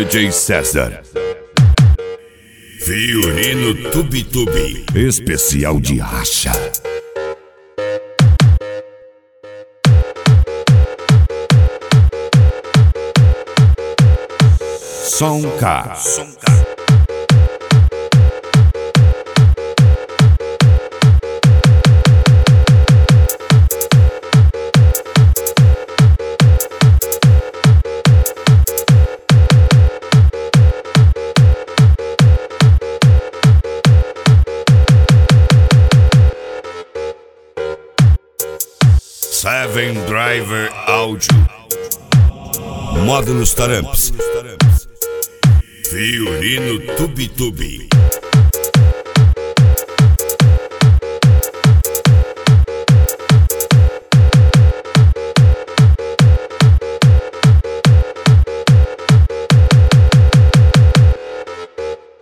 DJ César. Violino Tubi-Tubi. Especial de racha. Som K. Seven Driver Audio. Módulos Taramps. Violino Tubi-Tubi.